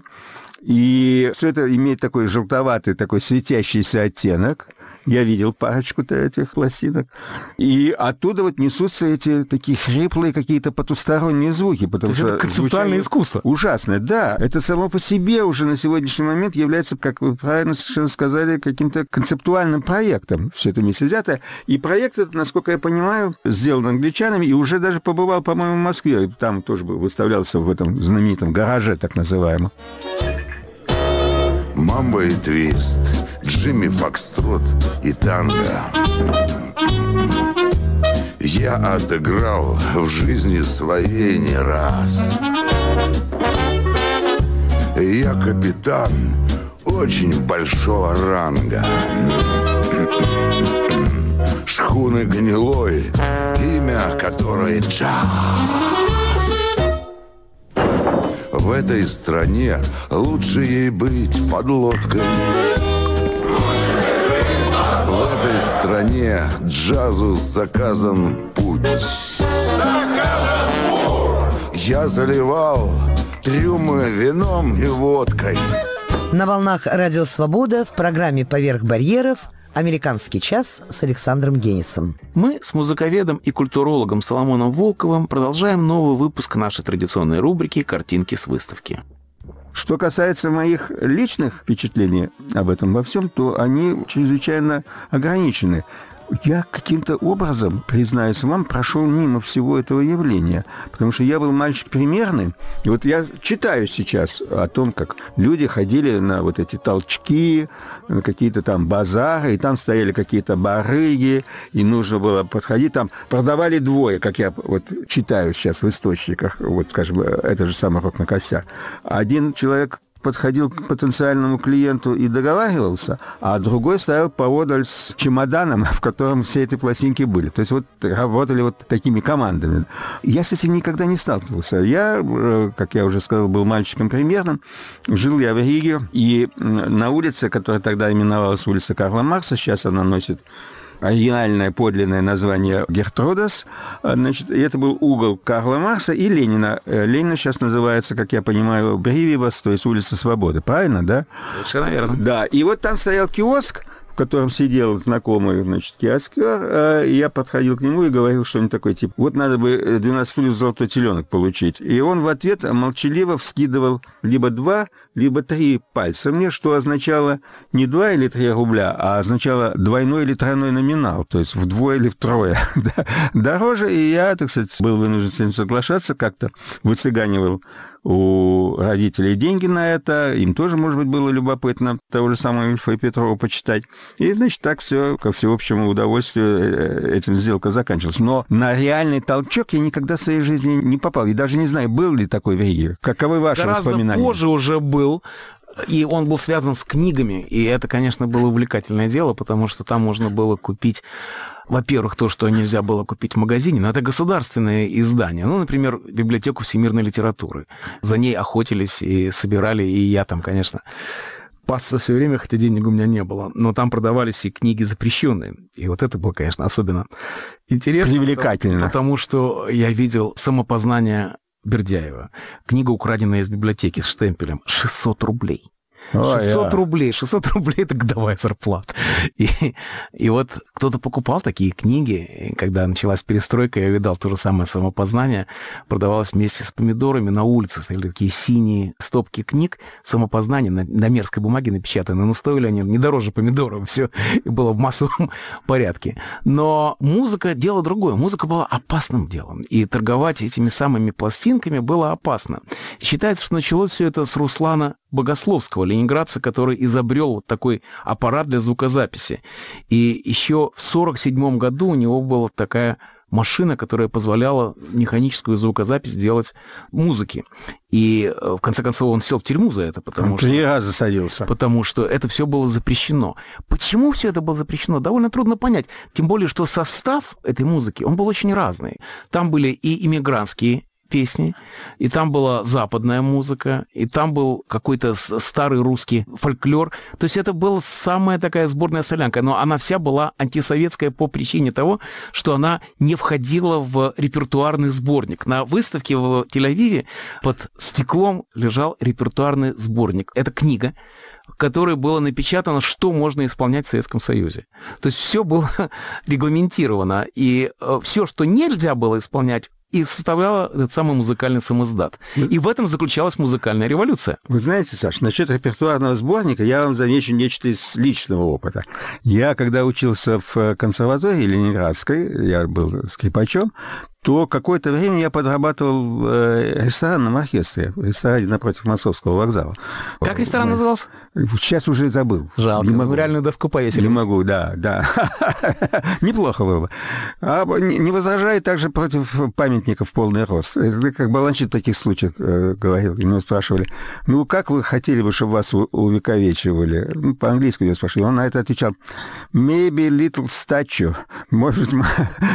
И все это имеет такой желтоватый, такой светящийся оттенок. Я видел парочку-то этих пластинок. И оттуда вот несутся эти такие хриплые какие-то потусторонние звуки. Потому что это концептуальное искусство. Ужасно, да. Это само по себе уже на сегодняшний момент является, как вы правильно совершенно сказали, каким-то концептуальным проектом. Все это вместе взято. И проект этот, насколько я понимаю, сделан англичанами и уже даже побывал, по-моему, в Москве. Там тоже выставлялся в этом знаменитом гараже, так называемом. Мамбо и Твист, Джимми фокстрот и танго. Я отыграл в жизни своей не раз. Я капитан очень большого ранга. Шхуны гнилой, имя которой джаз. В этой стране лучше ей быть подлодкой. В этой стране джазу заказан путь. Я заливал трюмы вином и водкой. На волнах «Радио Свобода» в программе «Поверх барьеров» «Американский час» с Александром Генисом. Мы с музыковедом и культурологом Соломоном Волковым продолжаем новый выпуск нашей традиционной рубрики «Картинки с выставки». Что касается моих личных впечатлений об этом во всем, то они чрезвычайно ограничены. Я каким-то образом, признаюсь вам, прошел мимо всего этого явления, потому что я был мальчик примерный, и вот я читаю сейчас о том, как люди ходили на вот эти толчки, на какие-то там базары, и там стояли какие-то барыги, и нужно было подходить, там продавали двое, как я вот читаю сейчас в источниках, вот, скажем, это же самый «Рок на костях». Один человек подходил к потенциальному клиенту и договаривался, а другой стоял поодаль с чемоданом, в котором все эти пластинки были. То есть вот работали вот такими командами. Я с этим никогда не сталкивался. Я, как я уже сказал, был мальчиком примерным. Жил я в Риге, и на улице, которая тогда именовалась улица Карла Маркса, сейчас она носит оригинальное подлинное название Гертрудас. Значит, это был угол Карла Маркса и Ленина. Ленина сейчас называется, как я понимаю, Бривибас, то есть улица Свободы. Правильно, да? Совершенно верно. Да, и вот там стоял киоск, в котором сидел знакомый, значит, киоскер. Я подходил к нему и говорил что-нибудь такое, типа, вот надо бы 12 стульев золотой теленок получить. И он в ответ молчаливо вскидывал либо 2, либо 3 пальца мне, что означало не 2 или 3 рубля, а означало двойной или тройной номинал, то есть вдвое или втрое дороже. И я, так сказать, был вынужден с этим соглашаться, как-то выцыганивал у родителей деньги на это, им тоже, может быть, было любопытно того же самого Ильфа и Петрова почитать. И, значит, так все, ко всеобщему удовольствию, этим сделка заканчивалась. Но на реальный толчок я никогда в своей жизни не попал. И даже не знаю, был ли такой в Риге. Каковы ваши воспоминания? Гораздо позже уже был. И он был связан с книгами. И это, конечно, было увлекательное дело, потому что там можно было купить... Во-первых, то, что нельзя было купить в магазине, но это государственные издания. Ну, например, библиотеку всемирной литературы. За ней охотились и собирали, и я там, конечно, пасся все время, хотя денег у меня не было. Но там продавались и книги запрещенные. И вот это было, конечно, особенно интересно. Привлекательно. Потому что я видел «Самопознание» Бердяева. Книга, украденная из библиотеки с штемпелем. 600 рублей. 600 рублей. 600 рублей – это годовая зарплата. И вот кто-то покупал такие книги. И когда началась перестройка, я видал то же самое «Самопознание». Продавалось вместе с помидорами на улице. Стояли такие синие стопки книг «Самопознание» на мерзкой бумаге напечатаны. Но стоили они не дороже помидоров. Все было в массовом порядке. Но музыка – дело другое. Музыка была опасным делом. И торговать этими самыми пластинками было опасно. Считается, что началось все это с Руслана Богословского, ленинградца, который изобрел вот такой аппарат для звукозаписи. И еще в 1947 году у него была такая машина, которая позволяла механическую звукозапись делать музыки. И, в конце концов, он сел в тюрьму за это, потому что... 3 раза садился. Потому что это все было запрещено. Почему все это было запрещено? Довольно трудно понять. Тем более, что состав этой музыки, он был очень разный. Там были и иммигрантские песни, и там была западная музыка, и там был какой-то старый русский фольклор. То есть это была самая такая сборная солянка, но она вся была антисоветская по причине того, что она не входила в репертуарный сборник. На выставке в Тель-Авиве под стеклом лежал репертуарный сборник. Это книга, в которой было напечатано, что можно исполнять в Советском Союзе. То есть все было регламентировано, и все, что нельзя было исполнять, и составляла этот самый музыкальный самиздат. И в этом заключалась музыкальная революция. Вы знаете, Саш, насчет репертуарного сборника я вам замечу нечто из личного опыта. Я, когда учился в консерватории ленинградской, я был скрипачом, то какое-то время я подрабатывал в ресторанном оркестре, в ресторане напротив Московского вокзала. Как ресторан назывался? Сейчас уже забыл. Жалко, мемориальную доску повесили. Не могу, да. Неплохо было бы. А не возражаю также против памятников в полный рост. Это как Баланчит в таких случаях говорил. Меня спрашивали, как вы хотели бы, чтобы вас увековечивали? По-английски я спрашивал. Он на это отвечал, maybe little statue. Может быть,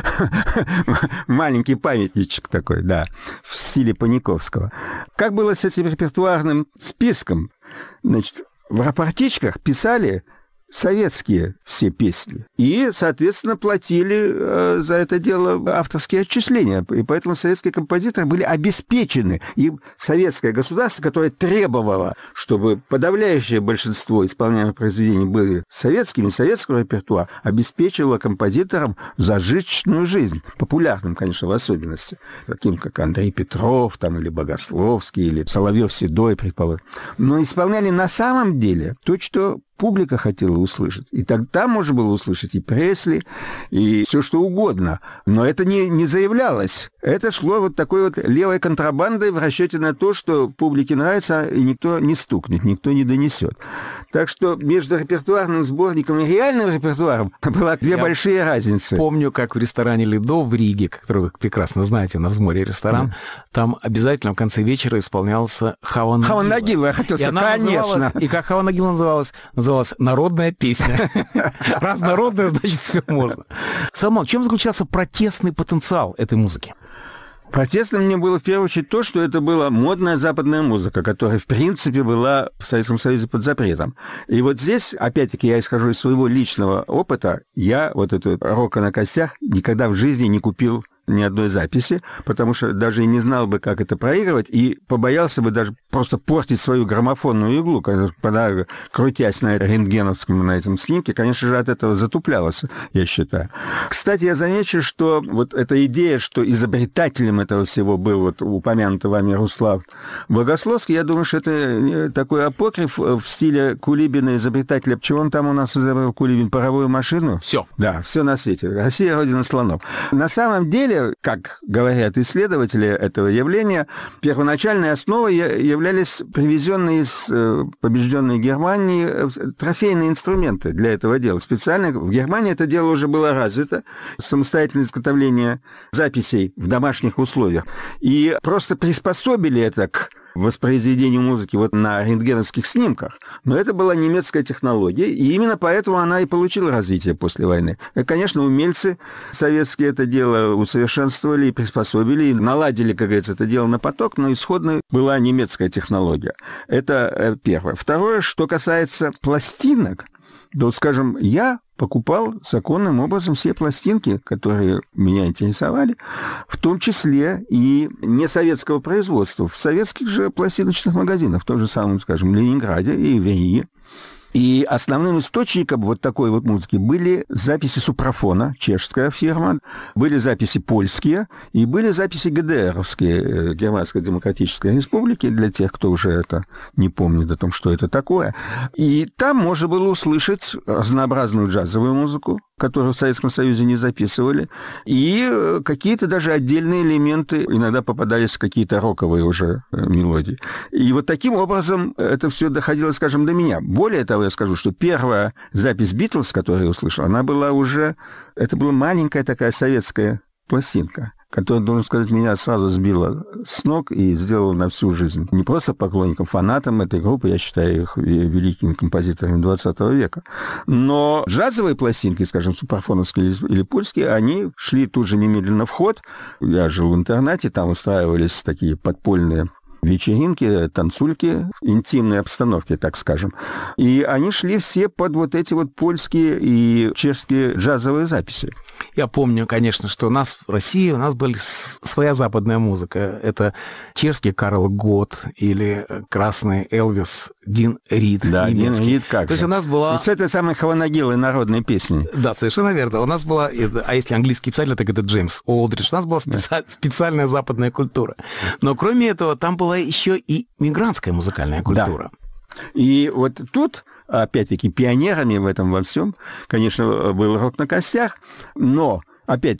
маленький памятничек такой, да, в стиле Паниковского. Как было с этим репертуарным списком? Значит, в рапортичках писали советские все песни. И, соответственно, платили за это дело авторские отчисления. И поэтому советские композиторы были обеспечены. И советское государство, которое требовало, чтобы подавляющее большинство исполняемых произведений были советскими, советского репертуара, обеспечивало композиторам зажиточную жизнь. Популярным, конечно, в особенности. Таким, как Андрей Петров, или Богословский, или Соловьев-Седой, предположим. Но исполняли на самом деле то, что публика хотела услышать. И тогда можно было услышать и Пресли, и все что угодно. Но это не заявлялось. Это шло вот такой вот левой контрабандой в расчете на то, что публике нравится, и никто не стукнет, никто не донесет. Так что между репертуарным сборником и реальным репертуаром было две большие разницы. Помню, как в ресторане «Ледо» в Риге, который вы прекрасно знаете, на взморье ресторан, там обязательно в конце вечера исполнялся «Хава Нагила». «Хава Нагила», я хотел сказать, конечно. И как «Хава Нагила» называлась «Народная песня». Раз народная, значит, все можно. Салман, в чем заключался протестный потенциал этой музыки? Протестным мне было в первую очередь то, что это была модная западная музыка, которая, в принципе, была в Советском Союзе под запретом. И вот здесь, опять-таки, я исхожу из своего личного опыта. Я вот эту «Рока на костях» никогда в жизни не купил ни одной записи, потому что даже и не знал бы, как это проигрывать, и побоялся бы даже просто портить свою граммофонную иглу, когда, крутясь на рентгеновском, на этом снимке, конечно же, от этого затуплялось, я считаю. Кстати, я замечу, что вот эта идея, что изобретателем этого всего был вот упомянутый вами Руслав Богословский, я думаю, что это такой апокриф в стиле Кулибина, изобретателя. Чего он там у нас изобрел, Кулибин? Паровую машину? Все. Да, все на свете. Россия — родина слонов. На самом деле, как говорят исследователи этого явления, первоначальной основой являлись привезенные из побежденной Германии трофейные инструменты для этого дела. Специально в Германии это дело уже было развито, самостоятельное изготовление записей в домашних условиях. И просто приспособили это к воспроизведению музыки вот на рентгеновских снимках. Но это была немецкая технология, и именно поэтому она и получила развитие после войны. И, конечно, умельцы советские это дело усовершенствовали и приспособили, и наладили, как говорится, это дело на поток, но исходной была немецкая технология. Это первое. Второе, что касается пластинок, то, скажем, я покупал законным образом все пластинки, которые меня интересовали, в том числе и не советского производства, в советских же пластиночных магазинах, в том же самом, скажем, Ленинграде и в Риге. И основным источником вот такой вот музыки были записи Супрафона, чешская фирма, были записи польские и были записи ГДРовские, Германской Демократической Республики, для тех, кто уже это не помнит о том, что это такое. И там можно было услышать разнообразную джазовую музыку, которую в Советском Союзе не записывали, и какие-то даже отдельные элементы, иногда попадались какие-то роковые уже мелодии. И вот таким образом это все доходило, скажем, до меня. Более того, я скажу, что первая запись «Битлз», которую я услышал, она была уже... Это была маленькая такая советская пластинка, которая, должен сказать, меня сразу сбила с ног и сделала на всю жизнь. Не просто поклонником, фанатом этой группы, я считаю их великими композиторами 20 века. Но джазовые пластинки, скажем, супрафоновские или польские, они шли тут же немедленно в ход. Я жил в интернате, там устраивались такие подпольные вечеринки, танцульки, интимной обстановки, так скажем. И они шли все под вот эти вот польские и чешские джазовые записи. Я помню, конечно, что у нас в России была своя западная музыка. Это чешский Карл Гот или красный Элвис Дин Рид. Да, Дин Рид, как То есть у нас была... С этой самой «Хава Нагилы» народной песни. Да, совершенно верно. У нас была, а если английский писатель, так это Джеймс Олдридж, у нас была специальная западная культура. Но кроме этого, там была еще и мигрантская музыкальная культура. Да. И вот тут, опять-таки, пионерами в этом во всем, конечно, был «Рок на костях», но, опять-таки,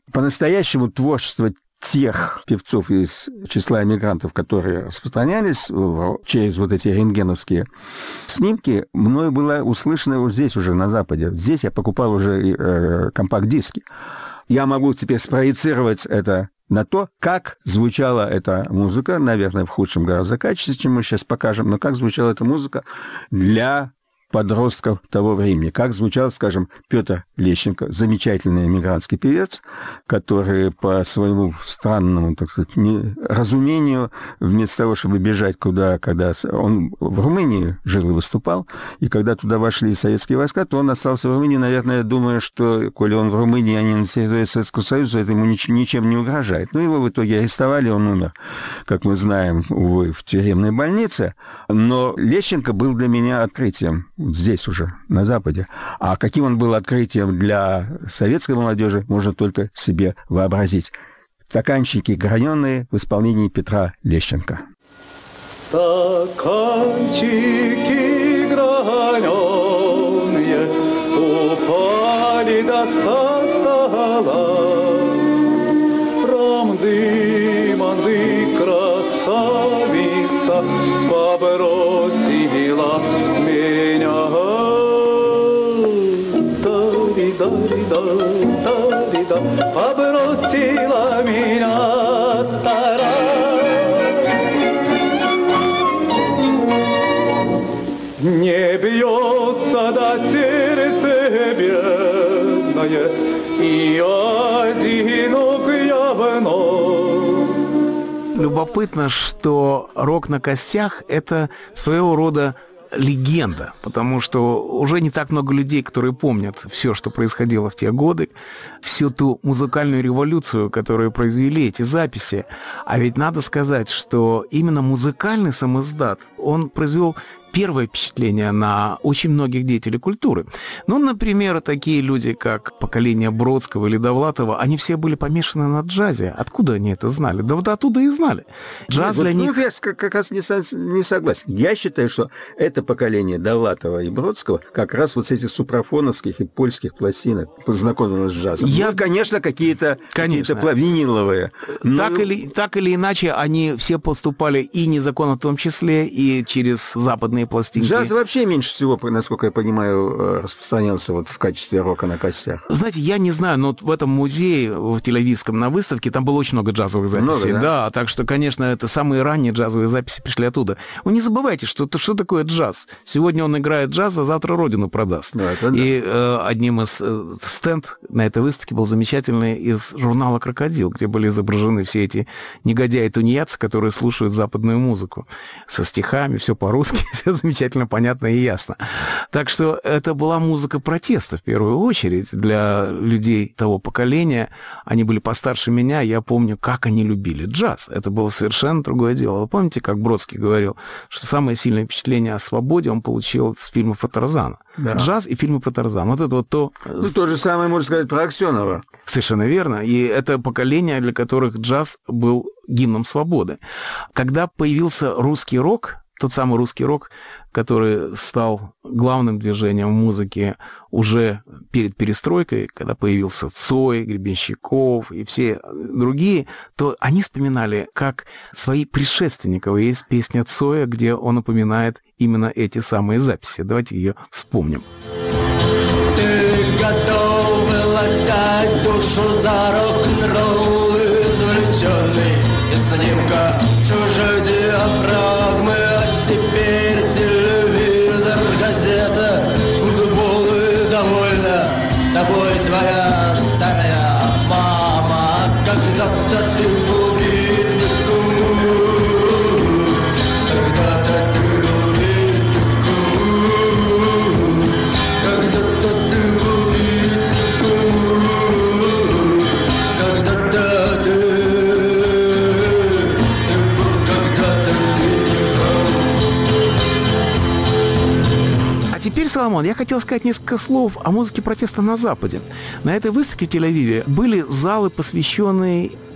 по-настоящему творчество тех певцов из числа эмигрантов, которые распространялись через вот эти рентгеновские снимки, мною было услышано вот здесь уже, на Западе. Здесь я покупал уже компакт-диски. Я могу теперь спроецировать это на то, как звучала эта музыка, наверное, в худшем гораздо качестве, чем мы сейчас покажем, но как звучала эта музыка для подростков того времени. Как звучал, скажем, Петр Лещенко, замечательный эмигрантский певец, который по своему странному, так сказать, разумению, вместо того, чтобы бежать куда, когда он в Румынии жил и выступал, и когда туда вошли советские войска, то он остался в Румынии, наверное, думая, что, коли он в Румынии, а не на территории Советского Союза, это ему ничем не угрожает. Но его в итоге арестовали, он умер, как мы знаем, увы, в тюремной больнице. Но Лещенко был для меня открытием. Здесь уже, на Западе. А каким он был открытием для советской молодежи, можно только себе вообразить. Стаканчики граненые в исполнении Петра Лещенко. Стаканчики граненые упали до стола. Ромды-манды красавица побросила меня. Да-ри-да, побросила меня. Тара. Не бьется до сердца бедное, и одинок я вновь. Любопытно, что «Рок на костях» — это своего рода легенда, потому что уже не так много людей, которые помнят все, что происходило в те годы, всю ту музыкальную революцию, которую произвели эти записи. А ведь надо сказать, что именно музыкальный самиздат, он произвел первое впечатление на очень многих деятелей культуры. Ну, например, такие люди, как поколение Бродского или Довлатова, они все были помешаны на джазе. Откуда они это знали? Да вот оттуда и знали. Джаз для них... Я как раз не согласен. Я считаю, что это поколение Довлатова и Бродского как раз вот с этих супрафоновских и польских пластинок познакомилось с джазом. Ну, конечно, какие-то виниловые. Но... Так или иначе, они все поступали и незаконно в том числе, и через западные пластинки. Джаз вообще меньше всего, насколько я понимаю, распространялся вот в качестве рока на костях. Знаете, я не знаю, но вот в этом музее, в Тель-Авивском, на выставке, там было очень много джазовых записей. Много, да? Да, так что, конечно, это самые ранние джазовые записи пришли оттуда. Вы не забывайте, что такое джаз. Сегодня он играет джаз, а завтра родину продаст. Да, и одним из стенд на этой выставке был замечательный из журнала «Крокодил», где были изображены все эти негодяи-тунеядцы, которые слушают западную музыку. Со стихами, все по-русски, все замечательно понятно и ясно. Так что это была музыка протеста, в первую очередь, для людей того поколения. Они были постарше меня, я помню, как они любили джаз. Это было совершенно другое дело. Вы помните, как Бродский говорил, что самое сильное впечатление о свободе он получил с фильмов про Тарзана. Да. Джаз и фильмы про Тарзана. Вот это вот то... Ну, то же самое можно сказать про Аксенова. Совершенно верно. И это поколение, для которых джаз был гимном свободы. Когда появился русский рок, тот самый русский рок, который стал главным движением в музыке уже перед перестройкой, когда появился Цой, Гребенщиков и все другие, то они вспоминали как свои предшественников. Есть песня Цоя, где он упоминает именно эти самые записи. Давайте ее вспомним. Ты готов был отдать душу за рок-н-ролл, извлеченный из снимка чужой диафрагмы. Теперь телевизор, газета, футболы довольно тобой твоя старая мама. Когда-то ты был бедняком, когда-то ты был бедняком, когда-то ты был бедняком, когда-то ты был когда-то бедняком. А теперь, Соломон, я хотел сказать несколько слов о музыке протеста на Западе. На этой выставке в Тель-Авиве были залы, посвященные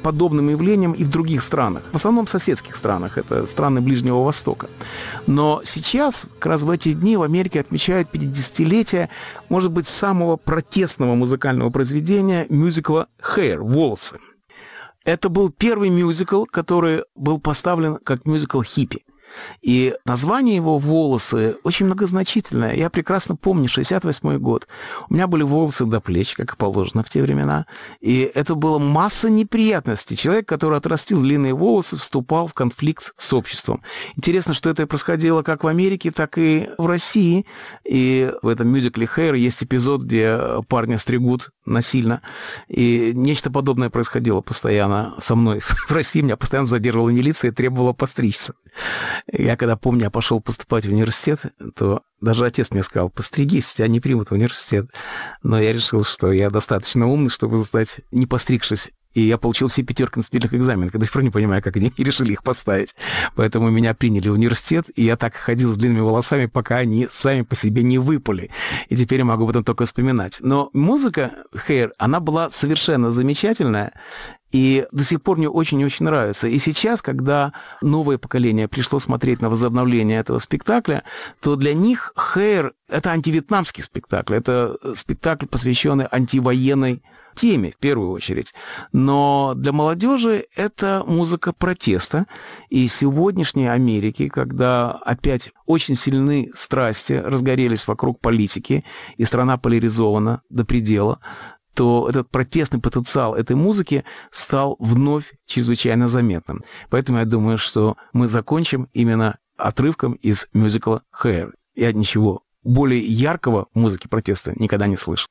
подобным явлением и в других странах. В основном в соседских странах. Это страны Ближнего Востока. Но сейчас, как раз в эти дни, в Америке отмечают 50-летие, может быть, самого протестного музыкального произведения мюзикла «Hair» «Волосы». Это был первый мюзикл, который был поставлен как мюзикл «Хиппи». И название его «Волосы» очень многозначительное. Я прекрасно помню, 68-й год. У меня были волосы до плеч, как и положено в те времена. И это была масса неприятностей. Человек, который отрастил длинные волосы, вступал в конфликт с обществом. Интересно, что это происходило как в Америке, так и в России. И в этом мюзикле «Hair» есть эпизод, где парня стригут насильно. И нечто подобное происходило постоянно со мной. В России меня постоянно задерживала милиция и требовала постричься. Я когда помню, я пошел поступать в университет, то даже отец мне сказал: постригись, тебя не примут в университет. Но я решил, что я достаточно умный, чтобы стать не постригшись. И я получил все 5 на вступительных экзаменах. Я до сих пор не понимаю, как они решили их поставить. Поэтому меня приняли в университет, и я так ходил с длинными волосами, пока они сами по себе не выпали. И теперь я могу об этом только вспоминать. Но музыка «Hair», она была совершенно замечательная, и до сих пор мне очень и очень нравится. И сейчас, когда новое поколение пришло смотреть на возобновление этого спектакля, то для них «Hair» — это антивьетнамский спектакль, это спектакль, посвященный антивоенной теме, в первую очередь. Но для молодежи это музыка протеста. И сегодняшней Америки, когда опять очень сильны страсти, разгорелись вокруг политики, и страна поляризована до предела, то этот протестный потенциал этой музыки стал вновь чрезвычайно заметным. Поэтому я думаю, что мы закончим именно отрывком из мюзикла «Hair». Я ничего более яркого в музыке протеста никогда не слышал.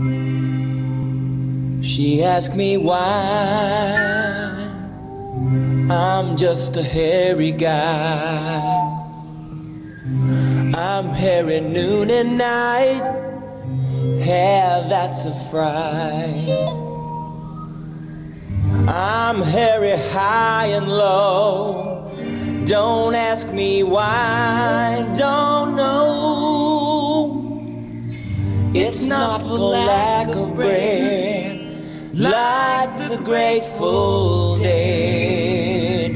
She asked me why I'm just a hairy guy. I'm hairy noon and night. Hair that's a fright. I'm hairy high and low. Don't ask me why, don't know. It's not for lack of bread, like the Grateful Dead,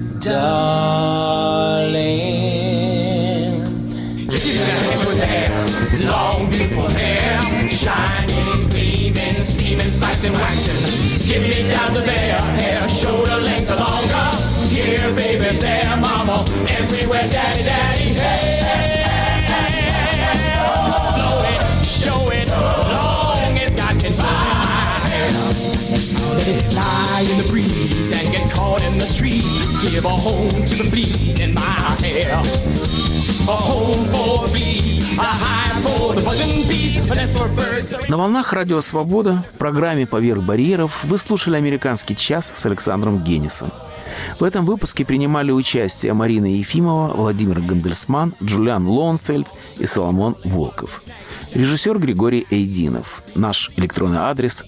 darling. Give me that hair with hair, long beautiful hair, shining, gleaming, steaming, flashing, waxing. Give me down to there, hair shoulder length or longer. Here, baby, there, mama, everywhere, daddy, daddy, hey. Blow it, show it, long as God can buy. Let it fly in the breeze and get caught in the trees. Give a home to the fleas in my hair. A home for fleas, a hive for the buzzing bees, a nest for birds. На волнах Радио Свобода в программе «Поверх барьеров» вы слушали «Американский час» с Александром Генисом. В этом выпуске принимали участие Марина Ефимова, Владимир Гандельсман, Джулиан Лоунфельд и Соломон Волков. Режиссер Григорий Эйдинов. Наш электронный адрес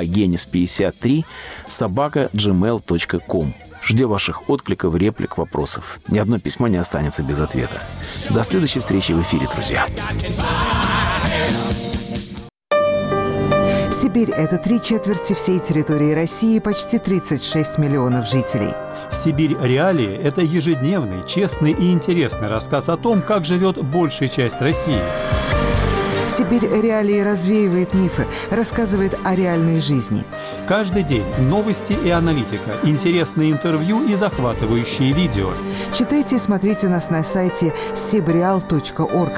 aagenis53@gmail.com. Ждем ваших откликов, реплик, вопросов. Ни одно письмо не останется без ответа. До следующей встречи в эфире, друзья. Сибирь – это 3/4 всей территории России, почти 36 миллионов жителей. «Сибирь. Реалии» – это ежедневный, честный и интересный рассказ о том, как живет большая часть России. «Сибирь. Реалии» развеивает мифы, рассказывает о реальной жизни. Каждый день новости и аналитика, интересные интервью и захватывающие видео. Читайте и смотрите нас на сайте sibreal.org.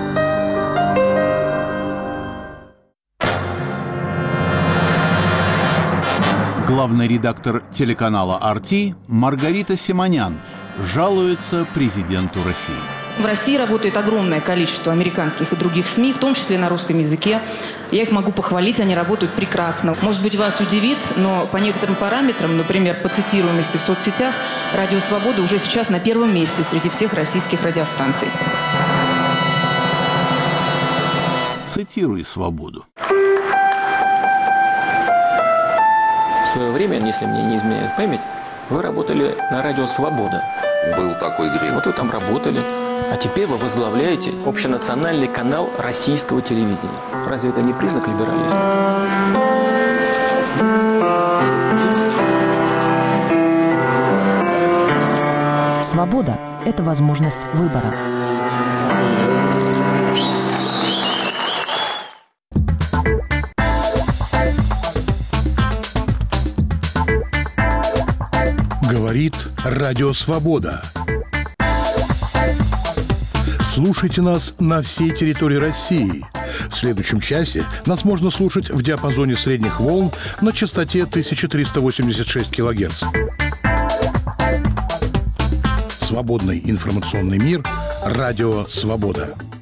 Главный редактор телеканала «RT» Маргарита Симонян жалуется президенту России. В России работает огромное количество американских и других СМИ, в том числе на русском языке. Я их могу похвалить, они работают прекрасно. Может быть, вас удивит, но по некоторым параметрам, например, по цитируемости в соцсетях, «Радио Свобода» уже сейчас на первом месте среди всех российских радиостанций. Цитируй «Свободу». В свое время, если мне не изменяет память, вы работали на радио «Свобода». Был такой грех. Вот вы там работали. А теперь вы возглавляете общенациональный канал российского телевидения. Разве это не признак либерализма? Свобода – это возможность выбора. Говорит Радио Свобода. Слушайте нас на всей территории России. В следующем часе нас можно слушать в диапазоне средних волн на частоте 1386 кГц. Свободный информационный мир. Радио Свобода.